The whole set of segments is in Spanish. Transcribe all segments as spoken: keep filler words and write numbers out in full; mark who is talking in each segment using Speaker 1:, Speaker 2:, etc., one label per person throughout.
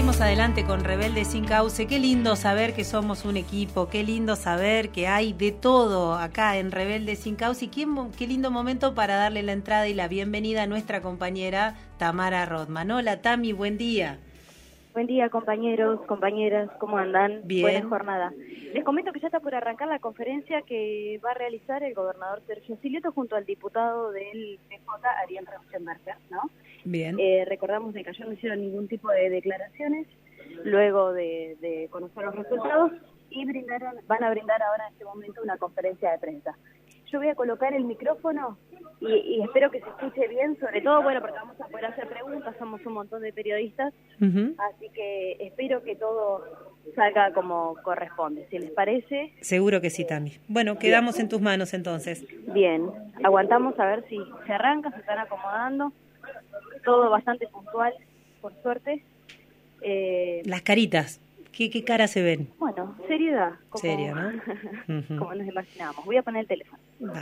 Speaker 1: seguimos adelante con Rebelde Sin Cauce. Qué lindo saber que somos un equipo, qué lindo saber que hay de todo acá en Rebelde Sin Cauce y qué, qué lindo momento para darle la entrada y la bienvenida a nuestra compañera Tamara Rodman. Hola Tami, buen día.
Speaker 2: Buen día compañeros, compañeras, ¿cómo andan?
Speaker 1: Bien.
Speaker 2: Buena jornada. Les comento que ya está por arrancar la conferencia que va a realizar el gobernador Sergio Silioto junto al diputado del P J, Ariel Rauschenberger, ¿no?
Speaker 1: Bien.
Speaker 2: Eh, recordamos de que ayer no hicieron ningún tipo de declaraciones luego de, de conocer los resultados y brindaron, van a brindar ahora en este momento una conferencia de prensa. Yo voy a colocar el micrófono y, y espero que se escuche bien, sobre todo, bueno, porque vamos a poder hacer preguntas, somos un montón de periodistas, uh-huh. Así que espero que todo salga como corresponde, si les parece.
Speaker 1: Seguro que sí, Tami. Bueno, quedamos bien en tus manos entonces.
Speaker 2: Bien, aguantamos a ver si se arranca, se están acomodando, todo bastante puntual, por suerte.
Speaker 1: Eh, Las caritas. ¿Qué, ¿Qué caras se ven?
Speaker 2: Bueno, seriedad. Como,
Speaker 1: Seria, ¿no?
Speaker 2: Uh-huh. Como nos imaginábamos. Voy a poner el teléfono.
Speaker 1: Va.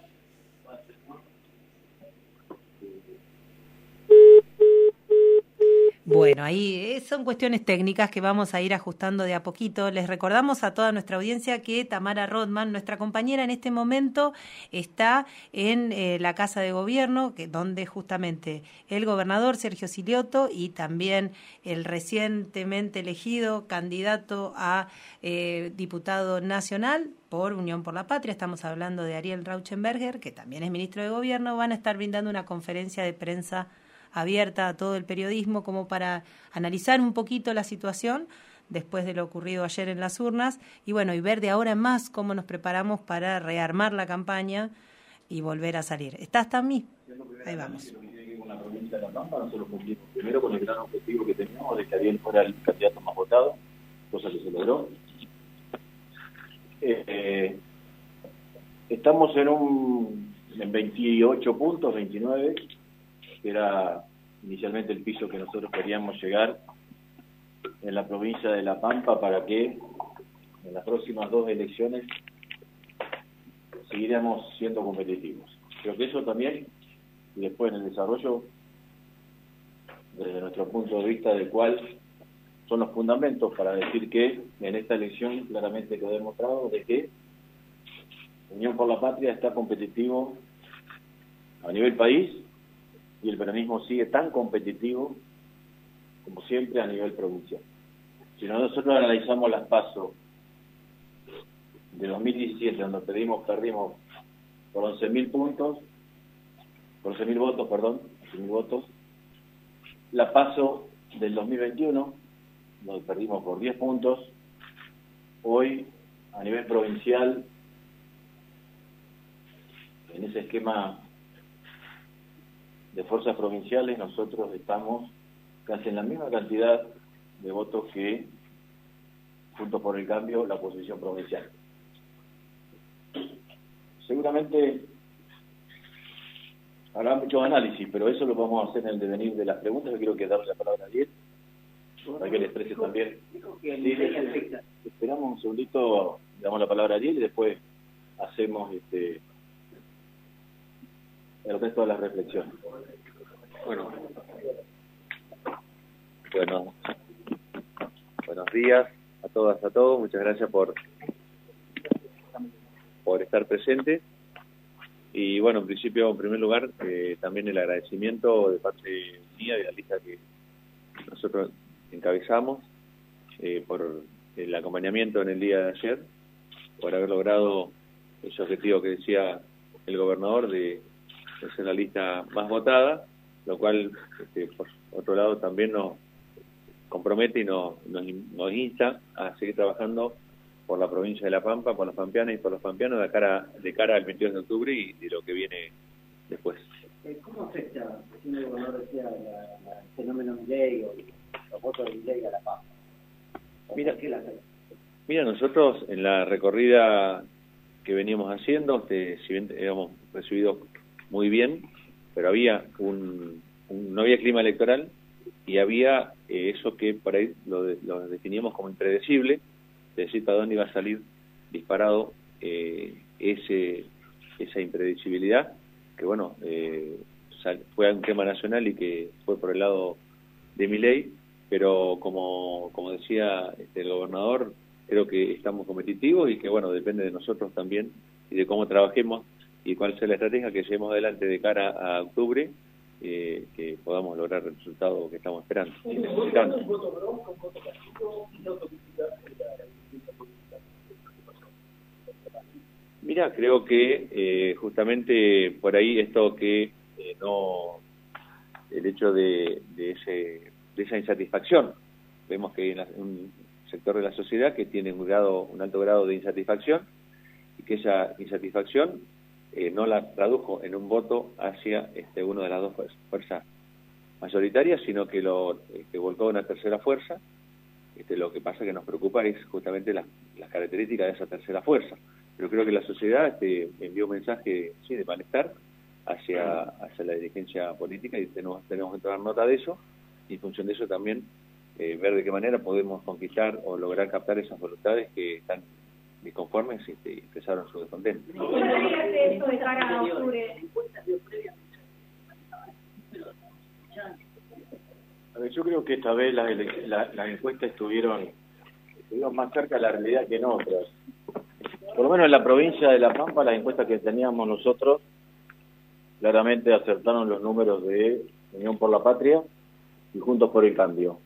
Speaker 1: Bueno, ahí son cuestiones técnicas que vamos a ir ajustando de a poquito. Les recordamos a toda nuestra audiencia que Tamara Rodman, nuestra compañera en este momento, está en eh, la Casa de Gobierno, que, donde justamente el gobernador Sergio Silioto y también el recientemente elegido candidato a eh, diputado nacional por Unión por la Patria, estamos hablando de Ariel Rauschenberger, que también es ministro de Gobierno, van a estar brindando una conferencia de prensa abierta a todo el periodismo como para analizar un poquito la situación después de lo ocurrido ayer en las urnas y bueno, y ver de ahora en más cómo nos preparamos para rearmar la campaña y volver a salir. ¿Estás también? Ahí vamos.
Speaker 3: Con la provincia de La Pampa, nosotros cumplimos primero con el gran objetivo que teníamos de que Ariel fuera el candidato más votado, cosa que se logró. Eh, eh, estamos en un en veintiocho puntos, veintinueve, que era inicialmente el piso que nosotros queríamos llegar en la provincia de La Pampa para que en las próximas dos elecciones seguiremos siendo competitivos. Creo que eso también, y después en el desarrollo, desde nuestro punto de vista, de cuál son los fundamentos para decir que en esta elección claramente quedó demostrado de que Unión por la Patria está competitivo a nivel país y el peronismo sigue tan competitivo como siempre a nivel provincial. Si nosotros analizamos las PASO de dos mil diecisiete, donde pedimos, perdimos por once mil puntos, por once mil votos, perdón, once mil votos, la PASO del dos mil veintiuno, donde perdimos por diez puntos, hoy a nivel provincial, en ese esquema de fuerzas provinciales, nosotros estamos casi en la misma cantidad de votos que Juntos por el Cambio, la oposición provincial. Seguramente habrá muchos análisis, pero eso lo vamos a hacer en el devenir de las preguntas. Yo quiero que darle la palabra a Ariel, para que le exprese dijo, también. Dijo que sí, sí, esperamos un segundito, le damos la palabra a Ariel y después hacemos este el resto de las reflexiones.
Speaker 4: Bueno, bueno, buenos días a todas, a todos. Muchas gracias por por estar presentes. Y bueno, en principio, en primer lugar, eh, también el agradecimiento de parte mía, de la lista que nosotros encabezamos, eh, por el acompañamiento en el día de ayer, por haber logrado ese objetivo que decía el gobernador de ser la lista más votada, lo cual, este, por otro lado, también nos compromete y nos, nos, nos insta a seguir trabajando por la provincia de La Pampa, por las pampeanas y por los pampeanos de cara, de cara al veintidós de octubre y de lo que viene después.
Speaker 5: ¿Cómo afecta, si el gobernador decía, la, la, el fenómeno Milei o los votos de Milei a La Pampa?
Speaker 4: Mira, mira, nosotros en la recorrida que veníamos haciendo, este, si bien hemos recibido muy bien, pero había un, un no había clima electoral y había eh, eso que por ahí lo, de, lo definíamos como impredecible, de decir para dónde iba a salir disparado eh, ese esa impredecibilidad, que bueno, eh, sal, fue un tema nacional y que fue por el lado de Milei, pero como, como decía este, el gobernador, creo que estamos competitivos y que, bueno, depende de nosotros también y de cómo trabajemos y cuál sea la estrategia que llevemos adelante de cara a octubre, eh, que podamos lograr el resultado que estamos esperando. Mira, creo que eh, justamente por ahí esto que eh, no, el hecho de, de, ese, de esa insatisfacción, vemos que hay una, un sector de la sociedad que tiene un grado, un alto grado de insatisfacción y que esa insatisfacción eh, no la tradujo en un voto hacia este, una de las dos fuerzas mayoritarias, sino que lo que volcó una tercera fuerza. Este, lo que pasa que nos preocupa es justamente las, las características de esa tercera fuerza. Pero creo que la sociedad este, envió un mensaje sí, de malestar hacia, hacia la dirigencia política y tenemos, tenemos que tomar nota de eso y en función de eso también eh, ver de qué manera podemos conquistar o lograr captar esas voluntades que están disconformes este, y expresaron su descontento.
Speaker 3: A ver, yo creo que esta vez las la, la encuestas estuvieron, estuvieron más cerca de la realidad que en otras. Por lo menos en la provincia de La Pampa, las encuestas que teníamos nosotros claramente acertaron los números de Unión por la Patria y Juntos por el Cambio.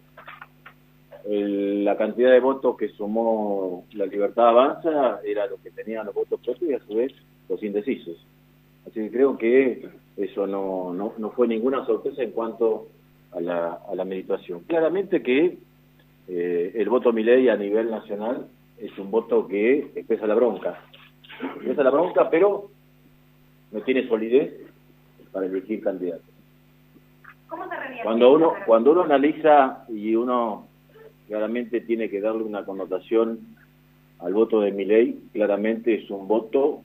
Speaker 3: El, la cantidad de votos que sumó La Libertad Avanza era lo que tenían los votos propios y a su vez los indecisos. Así que creo que eso no, no, no fue ninguna sorpresa en cuanto a la, a la meditación. Claramente que eh, el voto Milei a nivel nacional es un voto que expresa la bronca. Expresa la bronca, pero no tiene solidez para elegir candidatos. Cuando uno, cuando uno analiza y uno claramente tiene que darle una connotación al voto de Milei, claramente es un voto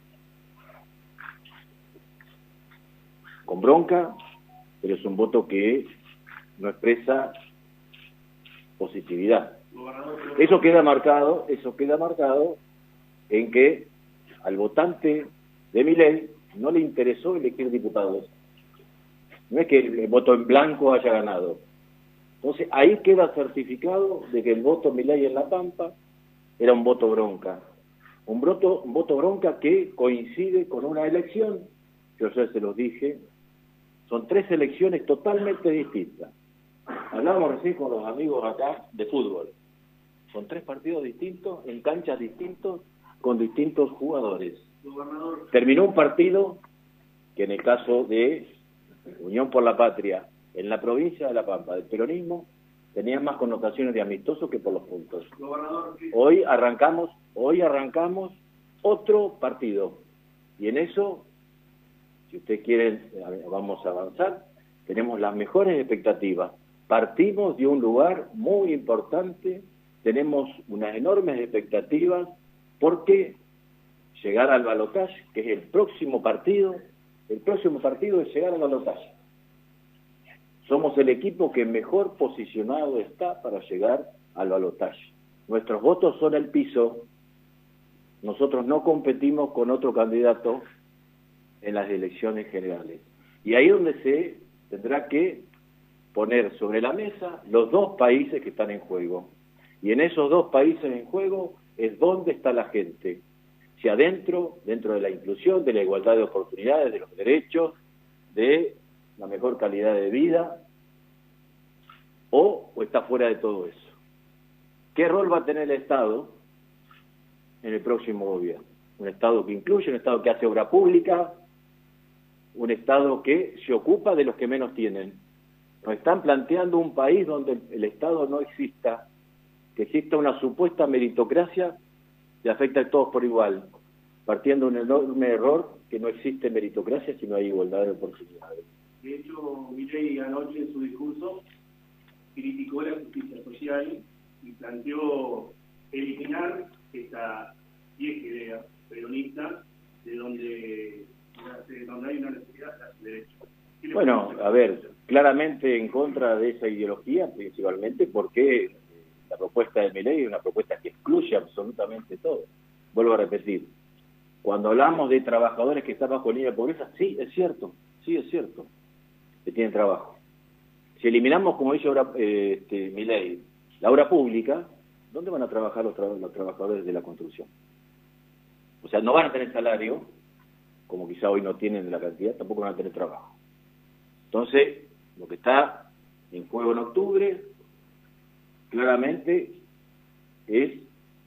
Speaker 3: con bronca, pero es un voto que no expresa positividad. Eso queda marcado, eso queda marcado en que al votante de Milei no le interesó elegir diputados. No es que el voto en blanco haya ganado. Entonces ahí queda certificado de que el voto Milei en La Pampa era un voto bronca. Un voto, un voto bronca que coincide con una elección, yo ya se los dije, son tres elecciones totalmente distintas. Hablábamos recién con los amigos acá de fútbol. Son tres partidos distintos, en canchas distintos, con distintos jugadores. Terminó un partido que en el caso de Unión por la Patria, en la provincia de La Pampa, del peronismo, tenía más connotaciones de amistoso que por los puntos. Hoy arrancamos, hoy arrancamos otro partido. Y en eso, si ustedes quieren, vamos a avanzar, tenemos las mejores expectativas. Partimos de un lugar muy importante, tenemos unas enormes expectativas, porque llegar al balotaje, que es el próximo partido, el próximo partido es llegar al balotaje. Somos el equipo que mejor posicionado está para llegar al balotaje. Nuestros votos son el piso, nosotros no competimos con otro candidato en las elecciones generales. Y ahí es donde se tendrá que poner sobre la mesa los dos países que están en juego. Y en esos dos países en juego es donde está la gente. Si adentro, dentro de la inclusión, de la igualdad de oportunidades, de los derechos, de la mejor calidad de vida, o, o está fuera de todo eso. ¿Qué rol va a tener el Estado en el próximo gobierno? Un Estado que incluye, un Estado que hace obra pública, un Estado que se ocupa de los que menos tienen. Nos están planteando un país donde el Estado no exista, que exista una supuesta meritocracia que afecta a todos por igual, partiendo de un enorme error que no existe meritocracia si no hay igualdad de oportunidades.
Speaker 6: De hecho, Milei anoche en su discurso criticó la justicia social y planteó eliminar esta vieja idea peronista de donde, de donde hay una necesidad de derechos.
Speaker 3: Bueno, a ver, claramente en contra de esa ideología, principalmente porque la propuesta de Milei es una propuesta que excluye absolutamente todo. Vuelvo a repetir, cuando hablamos de trabajadores que están bajo línea de pobreza, sí, es cierto, sí, es cierto, que tienen trabajo. Si eliminamos, como dice ahora eh, este, Milei, la obra pública, ¿dónde van a trabajar los, tra los trabajadores de la construcción? O sea, no van a tener salario, como quizá hoy no tienen la cantidad, tampoco van a tener trabajo. Entonces, lo que está en juego en octubre, claramente, es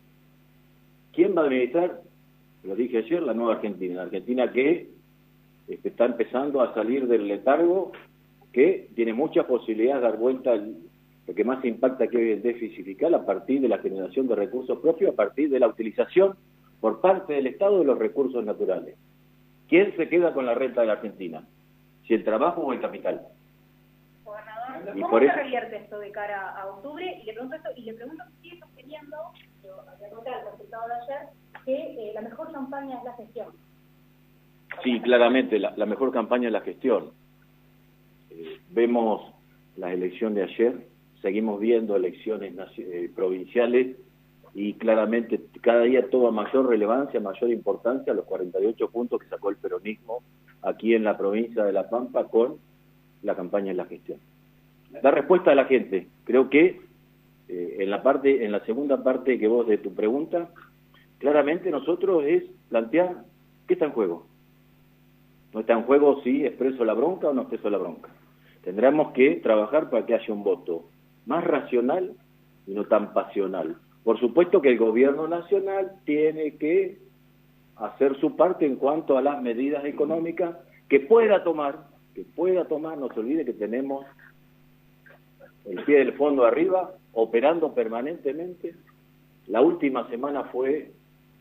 Speaker 3: quién va a administrar, lo dije ayer, la nueva Argentina. La Argentina que este, está empezando a salir del letargo, que tiene muchas posibilidades de dar vuelta al, lo que más impacta que hoy el déficit fiscal a partir de la generación de recursos propios, a partir de la utilización por parte del Estado de los recursos naturales. ¿Quién se queda con la renta de la Argentina? ¿Si el trabajo o el capital?
Speaker 7: Gobernador,
Speaker 3: Y
Speaker 7: ¿cómo
Speaker 3: por
Speaker 7: se
Speaker 3: eso...
Speaker 7: revierte esto de cara a octubre? Y le pregunto esto, y le pregunto si sigue sosteniendo, yo había contado el resultado de ayer, que eh, la mejor campaña es la gestión.
Speaker 3: Sí, claramente, la, la mejor campaña es la gestión. Eh, vemos la elección de ayer, seguimos viendo elecciones eh, provinciales y claramente cada día toma mayor relevancia, mayor importancia los cuarenta y ocho puntos que sacó el peronismo aquí en la provincia de La Pampa con la campaña en la gestión. Da respuesta a la gente. Creo que eh, en la parte, en la segunda parte que vos de tu pregunta, claramente nosotros es plantear qué está en juego. No está en juego si expreso la bronca o no expreso la bronca. Tendremos que trabajar para que haya un voto más racional y no tan pasional. Por supuesto que el gobierno nacional tiene que hacer su parte en cuanto a las medidas económicas que pueda tomar, que pueda tomar, no se olvide que tenemos el pie del fondo arriba, operando permanentemente. La última semana fue,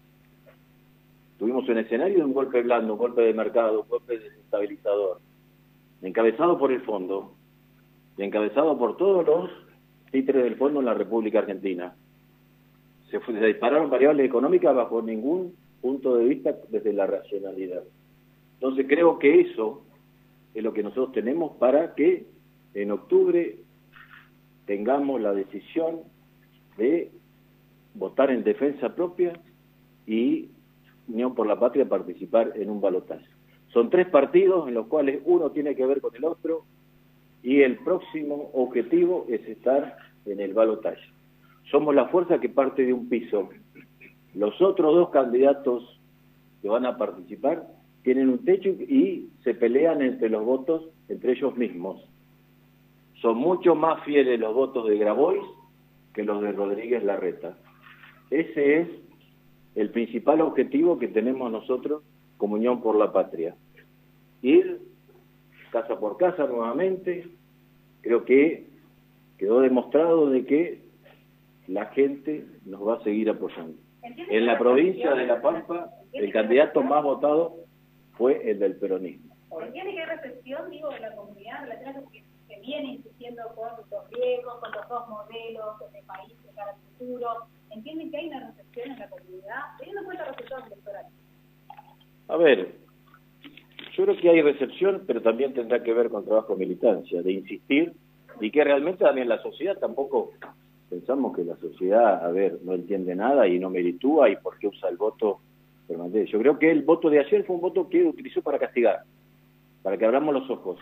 Speaker 3: tuvimos un escenario de un golpe blando, un golpe de mercado, un golpe desestabilizador, encabezado por el fondo, y encabezado por todos los títeres del fondo en la República Argentina. Se, fue, se dispararon variables económicas bajo ningún punto de vista desde la racionalidad. Entonces creo que eso es lo que nosotros tenemos para que en octubre tengamos la decisión de votar en defensa propia y Unión por la Patria participar en un balotaje. Son tres partidos en los cuales uno tiene que ver con el otro y el próximo objetivo es estar en el balotaje. Somos la fuerza que parte de un piso. Los otros dos candidatos que van a participar tienen un techo y se pelean entre los votos, entre ellos mismos. Son mucho más fieles los votos de Grabois que los de Rodríguez Larreta. Ese es el principal objetivo que tenemos nosotros como Unión por la Patria. Ir casa por casa nuevamente. Creo que quedó demostrado de que la gente nos va a seguir apoyando. En la provincia de La Pampa, el candidato más votado fue el del peronismo.
Speaker 7: ¿Entiende que hay recepción, digo, de la comunidad relacionada con que se viene insistiendo con los riesgos, con los dos modelos de país de cara al futuro? ¿Entienden que hay una recepción en la comunidad, teniendo en cuenta los resultados electorales?
Speaker 3: A ver, yo creo que hay recepción, pero también tendrá que ver con trabajo de militancia, de insistir, y que realmente también la sociedad tampoco, pensamos que la sociedad, a ver, no entiende nada y no meritúa y por qué usa el voto permanente. Yo creo que el voto de ayer fue un voto que utilizó para castigar, para que abramos los ojos.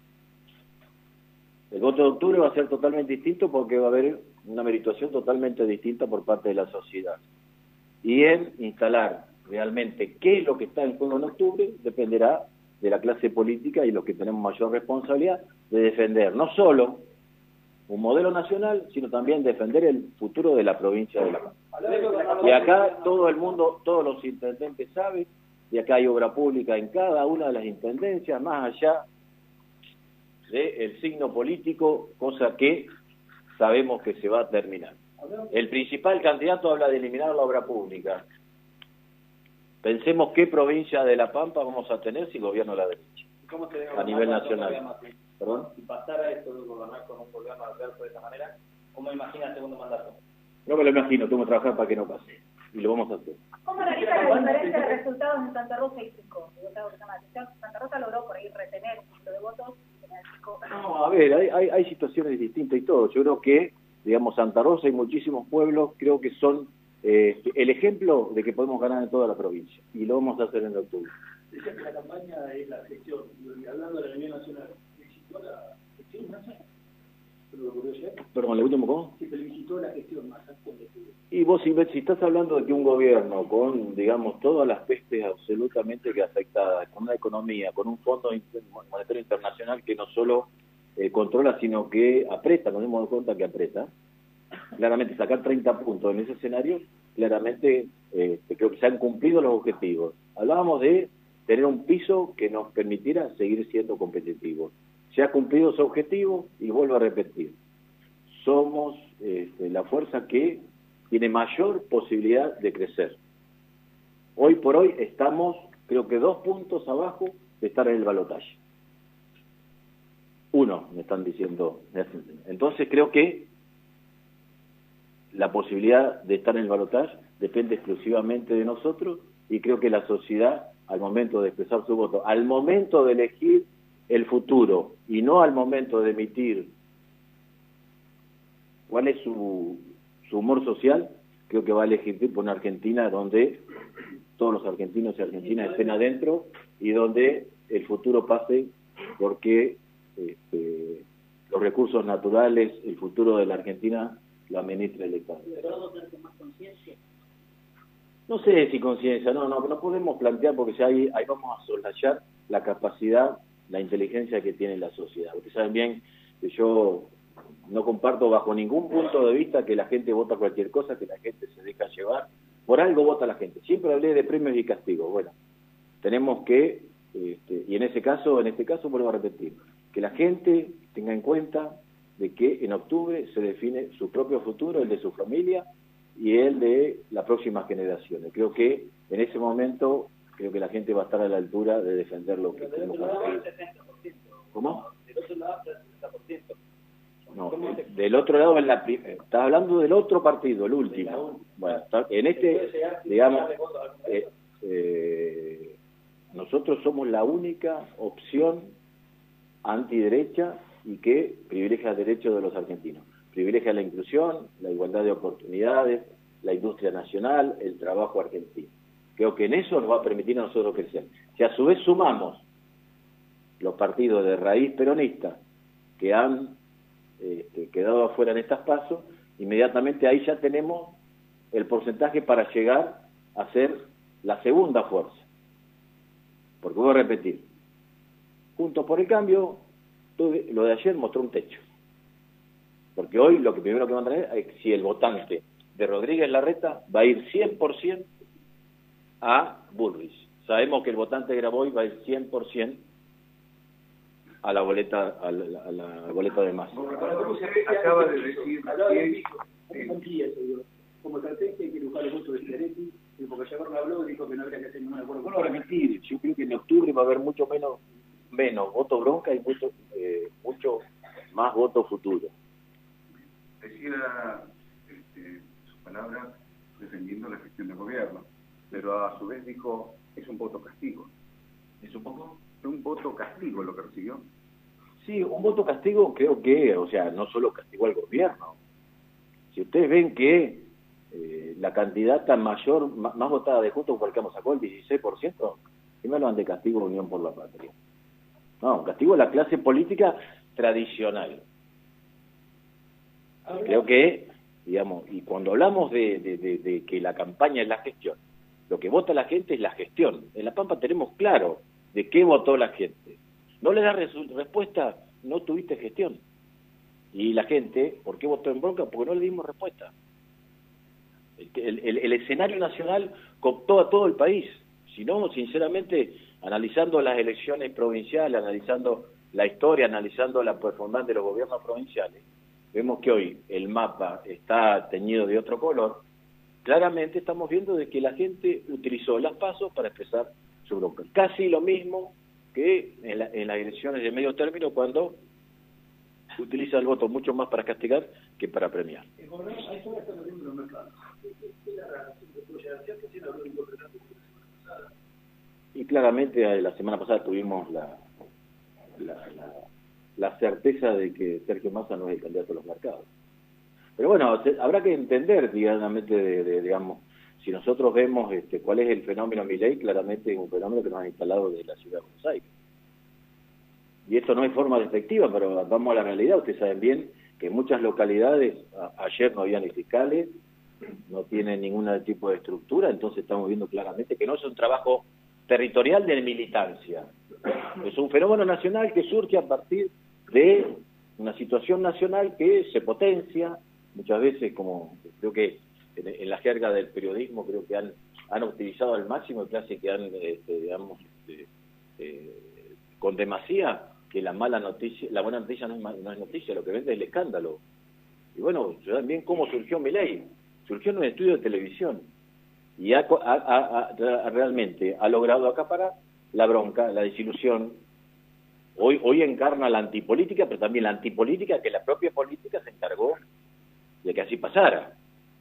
Speaker 3: El voto de octubre va a ser totalmente distinto porque va a haber una merituación totalmente distinta por parte de la sociedad. Y en instalar realmente qué es lo que está en juego en octubre dependerá de la clase política y los que tenemos mayor responsabilidad de defender no solo un modelo nacional, sino también defender el futuro de la provincia de La Pampa. Y acá todo el mundo, todos los intendentes saben, y acá hay obra pública en cada una de las intendencias, más allá del signo político, cosa que sabemos que se va a terminar. El principal candidato habla de eliminar la obra pública. Pensemos qué provincia de La Pampa vamos a tener si gobierna la derecha, a nivel nacional. ¿Perdón?
Speaker 8: Si pasara esto de gobernar con un gobierno adverso de esta manera, ¿cómo imagina el segundo mandato?
Speaker 3: No me lo imagino, tengo que trabajar para que no pase. Y lo vamos a hacer.
Speaker 7: ¿Cómo analiza la diferencia de resultados en Santa Rosa y Pico? Santa Rosa logró por ahí retener un poquito de votos y tener Pico.
Speaker 3: No, a ver, hay, hay, hay situaciones distintas y todo. Yo creo que, digamos, Santa Rosa y muchísimos pueblos creo que son eh, el ejemplo de que podemos ganar en toda la provincia. Y lo vamos a hacer en octubre.
Speaker 6: Decía que la campaña es la gestión, y hablando de la Unión Nacional, ¿existió la gestión nacional?
Speaker 3: Perdón, ¿el último cómo?
Speaker 5: Si felicitó la gestión más alta de tu...
Speaker 3: Y vos, si, si estás hablando de que un gobierno con, digamos, todas las pestes absolutamente que afectadas, con una economía, con un fondo monetario internacional que no solo eh, controla, sino que aprieta, nos dimos cuenta que aprieta, claramente sacar treinta puntos en ese escenario, claramente eh, creo que se han cumplido los objetivos. Hablábamos de tener un piso que nos permitiera seguir siendo competitivos. Se ha cumplido ese objetivo y vuelvo a repetir. Somos este, la fuerza que tiene mayor posibilidad de crecer. Hoy por hoy estamos, creo que dos puntos abajo de estar en el balotaje. Uno, me están diciendo. Entonces creo que la posibilidad de estar en el balotaje depende exclusivamente de nosotros y creo que la sociedad, al momento de expresar su voto, al momento de elegir el futuro y no al momento de emitir cuál es su, su humor social, creo que va a elegir por una Argentina donde todos los argentinos y argentinas estén adentro y donde el futuro pase porque este, los recursos naturales, el futuro de la Argentina lo administra el Estado. No sé si conciencia, no, no, no podemos plantear porque ya ahí, ahí vamos a soslayar la capacidad, la inteligencia que tiene la sociedad. Ustedes saben bien que yo no comparto bajo ningún punto de vista que la gente vota cualquier cosa, que la gente se deja llevar. Por algo vota la gente. Siempre hablé de premios y castigos. Bueno, tenemos que, este, y en ese caso, en este caso vuelvo a repetir, que la gente tenga en cuenta de que en octubre se define su propio futuro, el de su familia y el de las próximas generaciones. Creo que en ese momento, creo que la gente va a estar a la altura de defender lo que tenemos que hacer. ¿Cómo?
Speaker 8: Del otro lado, el sesenta por ciento.
Speaker 3: No, del otro lado, en la, estás hablando del otro partido, el último. Bueno, está, en este, digamos, eh, eh, nosotros somos la única opción antiderecha y que privilegia el derecho de los argentinos. Privilegia la inclusión, la igualdad de oportunidades, la industria nacional, el trabajo argentino. Creo que en eso nos va a permitir a nosotros crecer. Si a su vez sumamos los partidos de raíz peronista que han Este, quedado afuera en estas pasos, inmediatamente ahí ya tenemos el porcentaje para llegar a ser la segunda fuerza. Porque voy a repetir, Juntos por el Cambio, lo de ayer mostró un techo. Porque hoy lo que primero que van a tener es si el votante de Rodríguez Larreta va a ir cien por ciento a Bullrich. Sabemos que el votante de Grabois va a ir cien por ciento a la boleta a la, a la boleta de Massa.
Speaker 6: Acaba de decir
Speaker 5: como estrategia hay que buscar el voto de Schiaretti, porque ayer habló y dijo que no habría que hacer ningún acuerdo.
Speaker 3: Bueno, repetir, yo creo que en octubre va a haber mucho menos menos voto bronca y mucho eh, mucho más voto futuro.
Speaker 6: Decía este, su palabra defendiendo la gestión del gobierno, pero a su vez dijo es un voto castigo.
Speaker 3: ¿Es un poco?
Speaker 6: Un voto castigo lo que recibió.
Speaker 3: Sí, un voto castigo creo que, o sea, no solo castigó al gobierno. Si ustedes ven que eh, la candidata mayor, más, más votada de Juntos por el Cambio sacó el dieciséis por ciento, ¿qué me hablan de castigo Unión por la Patria? No, castigo a la clase política tradicional. Creo que, digamos, y cuando hablamos de, de, de, de que la campaña es la gestión, lo que vota la gente es la gestión. En La Pampa tenemos claro de qué votó la gente. No le da respuesta, no tuviste gestión. Y la gente, ¿por qué votó en bronca? Porque no le dimos respuesta. El, el, el escenario nacional cooptó a todo el país. Si no, sinceramente, analizando las elecciones provinciales, analizando la historia, analizando la performance de los gobiernos provinciales, vemos que hoy el mapa está teñido de otro color. Claramente estamos viendo de que la gente utilizó las pasos para expresar su bronca. Casi lo mismo que en, la, en las elecciones de medio término, cuando utiliza el voto mucho más para castigar que para premiar. Y claramente la semana pasada tuvimos la, la, la, la certeza de que Sergio Massa no es el candidato a los mercados. Pero bueno, se, habrá que entender, digamos, de, de, digamos, si nosotros vemos este, cuál es el fenómeno Milei, claramente es un fenómeno que nos han instalado de la ciudad de Buenos Aires. Y esto no es forma despectiva, pero vamos a la realidad. Ustedes saben bien que en muchas localidades a, ayer no había ni fiscales, no tienen ningún tipo de estructura, entonces estamos viendo claramente que no es un trabajo territorial de militancia, es un fenómeno nacional que surge a partir de una situación nacional que se potencia, muchas veces, como creo que en, en la jerga del periodismo, creo que han, han utilizado al máximo, casi que han, este, digamos, este, eh, con demasía, que la mala noticia, la buena noticia no es, no es noticia, lo que vende es el escándalo. Y bueno, también cómo surgió Milei, surgió en un estudio de televisión, y ha, ha, ha, ha, realmente ha logrado acaparar la bronca, la desilusión. Hoy, hoy encarna la antipolítica, pero también la antipolítica que la propia política se encargó de que así pasara.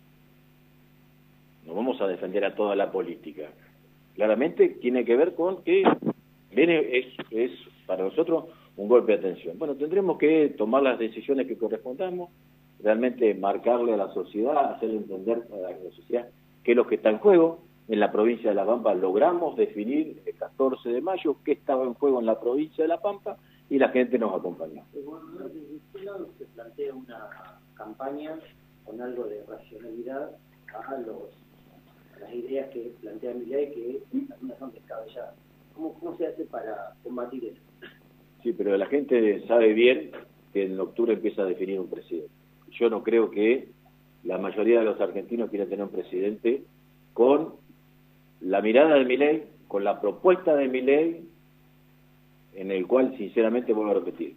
Speaker 3: No vamos a defender a toda la política. Claramente tiene que ver con que viene es, es para nosotros un golpe de atención. Bueno, tendremos que tomar las decisiones que correspondamos, realmente marcarle a la sociedad, hacerle entender a la sociedad qué es lo que está en juego. En la provincia de La Pampa logramos definir el catorce de mayo qué estaba en juego en la provincia de La Pampa y la gente nos acompañó.
Speaker 5: Desde este lado se plantea una campaña con algo de racionalidad a, los, a las ideas que plantea Milei, que algunas son descabelladas. ¿Cómo, ¿Cómo se hace para combatir eso?
Speaker 3: Sí, pero la gente sabe bien que en octubre empieza a definir un presidente. Yo no creo que la mayoría de los argentinos quieran tener un presidente con la mirada de Milei, con la propuesta de Milei, en el cual, sinceramente, vuelvo a repetir,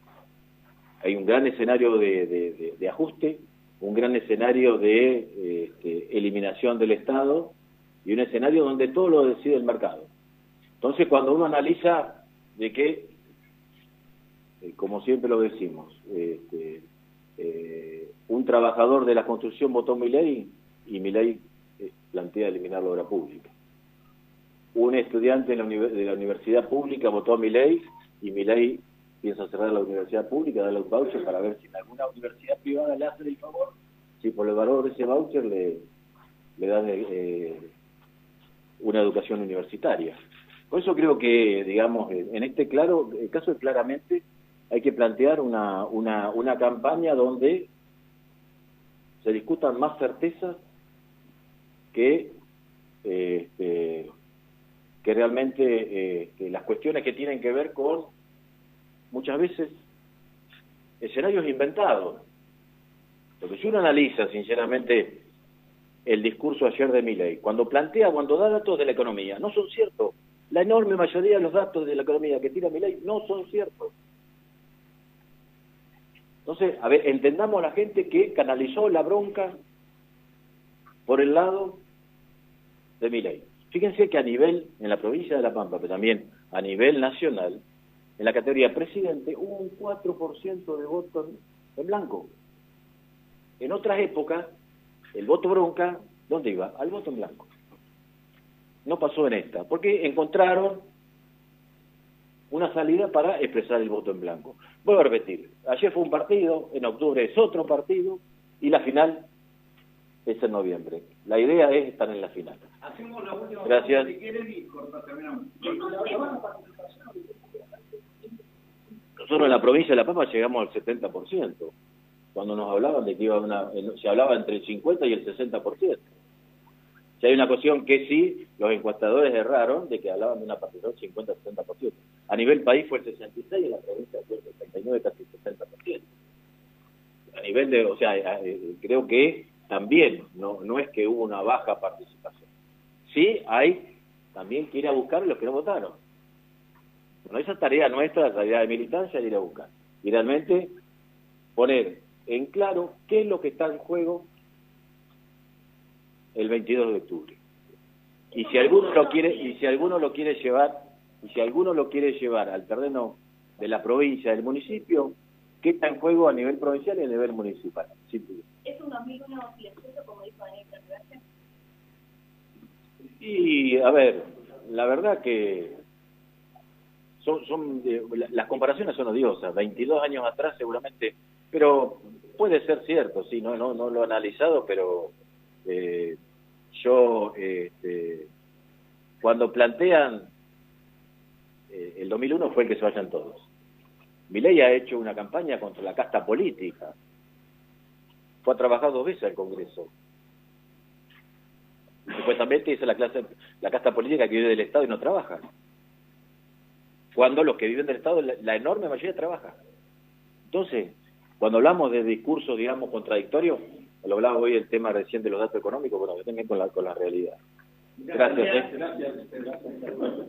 Speaker 3: hay un gran escenario de, de, de, de ajuste, un gran escenario de este, eliminación del Estado y un escenario donde todo lo decide el mercado. Entonces, cuando uno analiza de que, eh, como siempre lo decimos, este, eh, un trabajador de la construcción votó Milei y Milei eh, plantea eliminar la obra pública. Un estudiante de la, de la universidad pública votó a Milei y Milei piensa cerrar la universidad pública, darle un voucher para ver si en alguna universidad privada le hace el favor, si por el valor de ese voucher le, le dan eh, una educación universitaria. Por eso creo que, digamos, en este claro el caso, claramente hay que plantear una, una, una campaña donde se discutan más certezas que eh, este, que realmente eh, que las cuestiones que tienen que ver con, muchas veces, escenarios inventados. Porque si uno analiza, sinceramente, el discurso ayer de Milei, cuando plantea, cuando da datos de la economía, no son ciertos. La enorme mayoría de los datos de la economía que tira Milei no son ciertos. Entonces, a ver, entendamos a la gente que canalizó la bronca por el lado de Milei. Fíjense que a nivel, en la provincia de La Pampa, pero también a nivel nacional, en la categoría presidente, hubo un cuatro por ciento de voto en blanco. En otras épocas, el voto bronca, ¿dónde iba? Al voto en blanco. No pasó en esta, porque encontraron una salida para expresar el voto en blanco. Vuelvo a repetir, ayer fue un partido, en octubre es otro partido, y la final es en noviembre. La idea es estar en la final.
Speaker 6: Hacemos la última.
Speaker 3: Gracias.
Speaker 6: Si quieren y corta, terminamos.
Speaker 3: Nosotros en la provincia de La Pampa llegamos al setenta por ciento. Cuando nos hablaban de que iba una, se hablaba entre el cincuenta y el sesenta por ciento. Si hay una cuestión que sí, los encuestadores erraron, de que hablaban de una participación del cincuenta a sesenta por ciento. A nivel país fue el sesenta y seis por ciento y en la provincia fue el setenta y nueve por ciento, casi el sesenta por ciento. A nivel de, o sea, creo que también no, no es que hubo una baja participación. Sí hay también que ir a buscar a los que no votaron. Bueno, esa tarea nuestra, la tarea de militancia, es ir a buscar. Y realmente poner en claro qué es lo que está en juego el veintidós de octubre. Y si alguno lo quiere, y si alguno lo quiere llevar, y si alguno lo quiere llevar al terreno de la provincia, del municipio, ¿qué está en juego a nivel provincial y a nivel municipal? Sí.
Speaker 7: ¿Es un dos mil uno silencioso, como dijo Daniel Gracia?
Speaker 3: Y, a ver, la verdad que son, son eh, las comparaciones son odiosas. veintidós años atrás seguramente, pero puede ser cierto, sí, no no no lo he analizado, pero eh, yo, este, cuando plantean eh, el dos mil uno fue el que se vayan todos. Milei ha hecho una campaña contra la casta política. fue a trabajar dos veces al Congreso. Supuestamente esa es la clase, la casta política que vive del Estado y no trabaja. Cuando los que viven del Estado, la, la enorme mayoría trabaja. Entonces, cuando hablamos de discursos, digamos, contradictorios, lo hablaba hoy el tema recién de los datos económicos, bueno, que tengan con la, con la realidad. Gracias. ¿eh?
Speaker 6: Gracias. Gracias.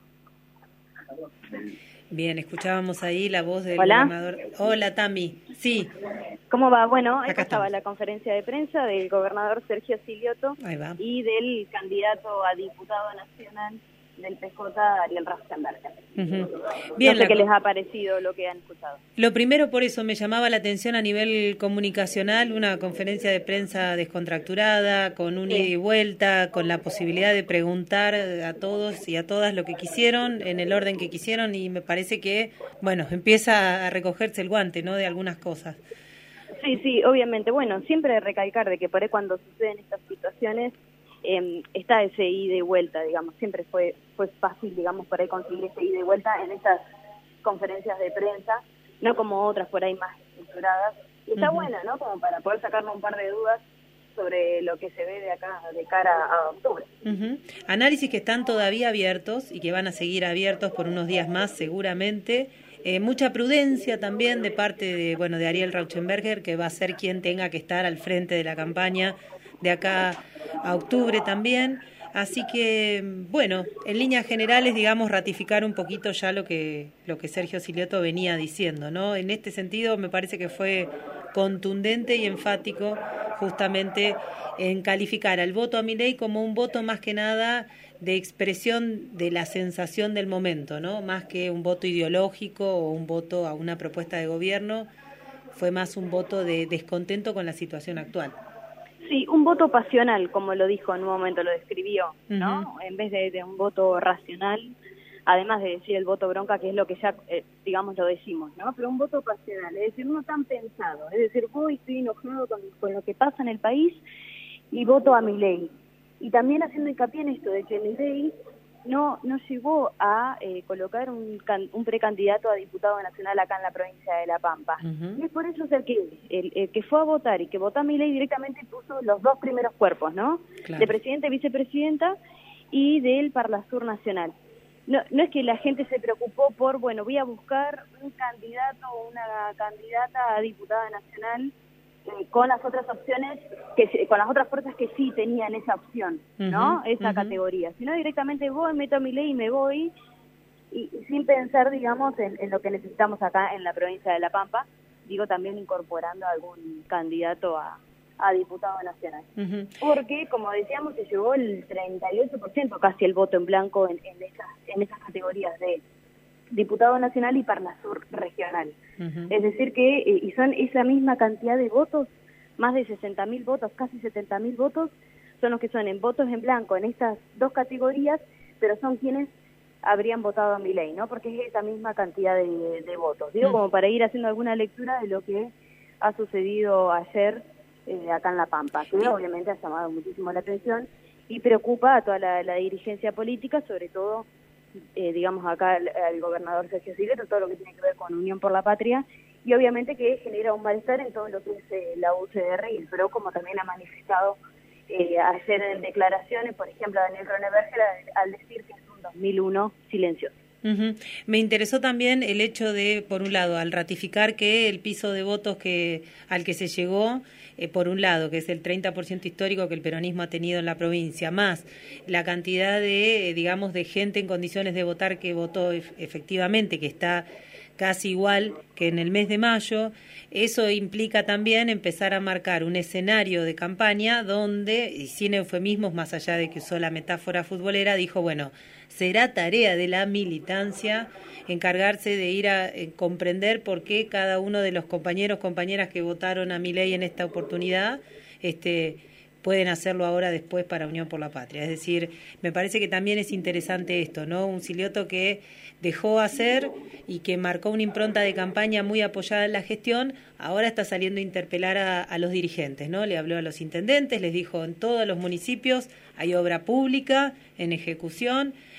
Speaker 1: Bien, escuchábamos ahí la voz del
Speaker 2: Hola.
Speaker 1: gobernador. Hola, Tami. Sí.
Speaker 2: ¿Cómo va? Bueno,
Speaker 1: Acá
Speaker 2: esta estaba
Speaker 1: estamos.
Speaker 2: la conferencia de prensa del gobernador Sergio Silioto
Speaker 1: Ahí va.
Speaker 2: y del candidato a diputado nacional del P J, Ariel Rauschenberger.
Speaker 1: Uh-huh. Bien,
Speaker 2: no sé
Speaker 1: la-
Speaker 2: qué les ha parecido lo que han escuchado.
Speaker 1: Lo primero, por eso me llamaba la atención a nivel comunicacional, una conferencia de prensa descontracturada, con un
Speaker 2: Sí.
Speaker 1: ida y vuelta, con la posibilidad de preguntar a todos y a todas lo que quisieron, en el orden que quisieron, y me parece que, bueno, empieza a recogerse el guante, ¿no?, de algunas cosas.
Speaker 2: Sí, sí, obviamente. Bueno, siempre recalcar de que por ahí cuando suceden estas situaciones eh, está ese ida y vuelta, digamos. Siempre fue fue fácil, digamos, por ahí conseguir ese ida y vuelta en estas conferencias de prensa, no como otras por ahí más estructuradas. Y está
Speaker 1: Ujú.
Speaker 2: buena, ¿no? Como para poder sacarnos un par de dudas sobre lo que se ve de acá, de cara a octubre.
Speaker 1: Ujú. Análisis que están todavía abiertos y que van a seguir abiertos por unos días más seguramente. Eh, mucha prudencia también de parte de, bueno, de Ariel Rauschenberger, que va a ser quien tenga que estar al frente de la campaña de acá a octubre también. Así que, bueno, en líneas generales, digamos, ratificar un poquito ya lo que lo que Sergio Silioto venía diciendo, ¿no? En este sentido, me parece que fue contundente y enfático justamente en calificar al voto a Milei como un voto más que nada de expresión de la sensación del momento, ¿no? Más que un voto ideológico o un voto a una propuesta de gobierno, fue más un voto de descontento con la situación actual.
Speaker 2: Sí, un voto pasional, como lo dijo en un momento, lo describió, ¿no?
Speaker 1: Ujú.
Speaker 2: En vez de, de un voto racional, además de decir el voto bronca, que es lo que ya, eh, digamos, lo decimos, ¿no? Pero un voto pasional, es decir, no tan pensado, es decir, voy, estoy enojado con, con lo que pasa en el país y voto a Milei. Y también haciendo hincapié en esto de que Milei no no llegó a eh, colocar un, can, un precandidato a diputado nacional acá en la provincia de La Pampa.
Speaker 1: Uh-huh.
Speaker 2: Y es por eso el que, el, el que fue a votar y que votó a Milei directamente puso los dos primeros cuerpos, ¿no?
Speaker 1: Claro.
Speaker 2: De presidente y vicepresidenta y del Parlasur Nacional. No, no es que la gente se preocupó por, bueno, voy a buscar un candidato o una candidata a diputada nacional eh, con las otras opciones, que con las otras fuerzas que sí tenían esa opción, ¿no?
Speaker 1: Ujú,
Speaker 2: Esa
Speaker 1: ujú.
Speaker 2: categoría. Sino directamente voy, meto a Milei y me voy, y, y sin pensar, digamos, en, en lo que necesitamos acá en la provincia de La Pampa, digo, también incorporando a algún candidato a, a diputado nacional.
Speaker 1: Uh-huh.
Speaker 2: Porque, como decíamos, se llevó el treinta y ocho por ciento casi el voto en blanco en, en, esas, en esas categorías de diputado nacional y Parnasur regional.
Speaker 1: Uh-huh.
Speaker 2: Es decir que, eh, y son esa misma cantidad de votos, más de sesenta mil votos, casi setenta mil votos, son los que son en votos en blanco en estas dos categorías, pero son quienes habrían votado a Milei, ¿no? Porque es esa misma cantidad de, de votos. Digo,
Speaker 1: Mm.
Speaker 2: como para ir haciendo alguna lectura de lo que ha sucedido ayer eh, acá en La Pampa, que obviamente ha llamado muchísimo la atención y preocupa a toda la, la dirigencia política, sobre todo, eh, digamos, acá al, al gobernador Sergio Silioto, todo lo que tiene que ver con Unión por la Patria, y obviamente que genera un malestar en todo lo que es eh, la U C R y el P R O, como también ha manifestado eh, ayer en declaraciones, por ejemplo, Daniel Ronneberger al, al decir que es un dos mil uno silencioso.
Speaker 1: Uh-huh. Me interesó también el hecho de, por un lado, al ratificar que el piso de votos que al que se llegó, eh, por un lado, que es el treinta por ciento histórico que el peronismo ha tenido en la provincia, más la cantidad de, eh, digamos, de gente en condiciones de votar que votó ef- efectivamente, que está casi igual que en el mes de mayo, eso implica también empezar a marcar un escenario de campaña donde, y sin eufemismos, más allá de que usó la metáfora futbolera, dijo, bueno, será tarea de la militancia encargarse de ir a eh, comprender por qué cada uno de los compañeros, compañeras que votaron a Milei en esta oportunidad, este pueden hacerlo ahora después para Unión por la Patria. Es decir, me parece que también es interesante esto, ¿no? Un Silioto que dejó hacer y que marcó una impronta de campaña muy apoyada en la gestión, ahora está saliendo a interpelar a, a los dirigentes, ¿no? Le habló a los intendentes, les dijo en todos los municipios hay obra pública en ejecución,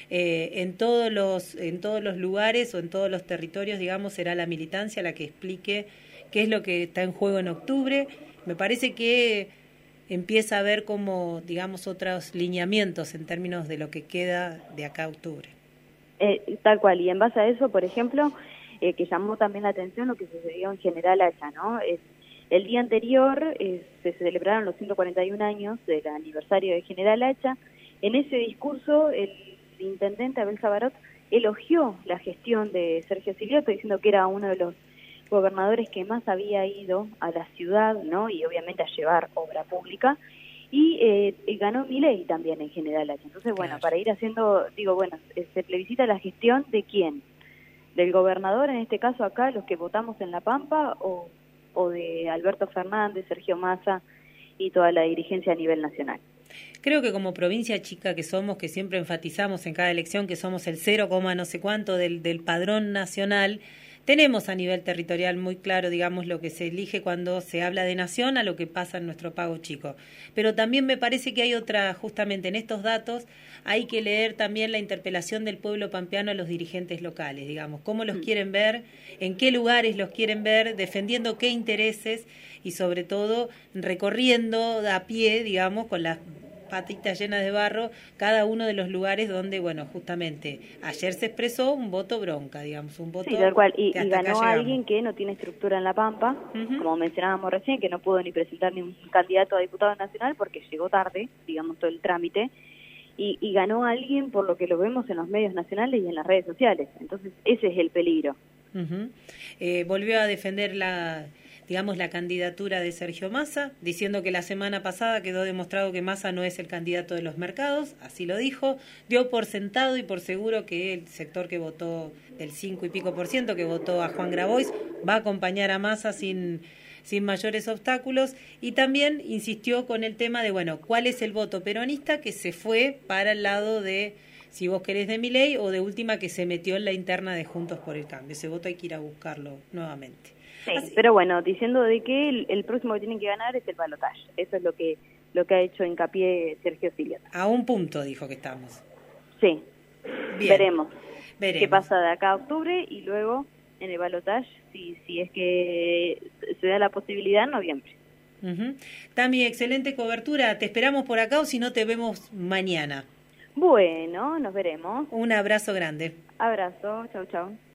Speaker 1: eh, en todos los en todos los lugares o en todos los territorios, digamos, será la militancia la que explique qué es lo que está en juego en octubre. Me parece que empieza a haber como, digamos, otros lineamientos en términos de lo que queda de acá a octubre.
Speaker 2: Eh, tal cual, y en base a eso, por ejemplo, eh, que llamó también la atención lo que sucedió en General Hacha, ¿no? Es, el día anterior eh, se celebraron los ciento cuarenta y un años del aniversario de General Hacha. En ese discurso, el intendente Abel Sabarot elogió la gestión de Sergio Silioto, diciendo que era uno de los gobernadores que más había ido a la ciudad, ¿no? Y obviamente a llevar obra pública, y, eh, y ganó Milei también en General Hacha. Entonces, bueno, claro, para ir haciendo, digo, bueno, se plebiscita la gestión de quién, del gobernador, en este caso acá, los que votamos en La Pampa, o, o de Alberto Fernández, Sergio Massa y toda la dirigencia a nivel nacional.
Speaker 1: Creo que como provincia chica que somos, que siempre enfatizamos en cada elección que somos el cero, no sé cuánto del, del padrón nacional, tenemos a nivel territorial muy claro, digamos, lo que se elige cuando se habla de nación a lo que pasa en nuestro pago chico. Pero también me parece que hay otra, justamente en estos datos, hay que leer también la interpelación del pueblo pampeano a los dirigentes locales, digamos, cómo los quieren ver, en qué lugares los quieren ver, defendiendo qué intereses y sobre todo recorriendo a pie, digamos, con las patitas llenas de barro, cada uno de los lugares donde, bueno, justamente ayer se expresó un voto bronca, digamos, un voto...
Speaker 2: Sí, tal cual, y, y ganó alguien que no tiene estructura en La Pampa, uh-huh, como mencionábamos recién, que no pudo ni presentar ni un candidato a diputado nacional porque llegó tarde, digamos, todo el trámite, y, y ganó alguien por lo que lo vemos en los medios nacionales y en las redes sociales. Entonces, ese es el peligro.
Speaker 1: Uh-huh. Eh, volvió a defender la... digamos, la candidatura de Sergio Massa, diciendo que la semana pasada quedó demostrado que Massa no es el candidato de los mercados, así lo dijo, dio por sentado y por seguro que el sector que votó, el cinco y pico por ciento que votó a Juan Grabois, va a acompañar a Massa sin, sin mayores obstáculos, y también insistió con el tema de, bueno, cuál es el voto peronista que se fue para el lado de, si vos querés, de Milei, o de última que se metió en la interna de Juntos por el Cambio. Ese voto hay que ir a buscarlo nuevamente.
Speaker 2: Sí, así, pero bueno, diciendo de que el, el próximo que tienen que ganar es el balotaje. Eso es lo que lo que ha hecho hincapié Sergio Silioto.
Speaker 1: A un punto dijo que estamos.
Speaker 2: Sí,
Speaker 1: bien,
Speaker 2: veremos,
Speaker 1: veremos
Speaker 2: qué pasa de acá a octubre y luego en el balotaje, si, si es que se da la posibilidad, en noviembre.
Speaker 1: Uh-huh. Tami, excelente cobertura. Te esperamos por acá o si no te vemos mañana.
Speaker 2: Bueno, nos veremos.
Speaker 1: Un abrazo grande.
Speaker 2: Abrazo, chau, chau.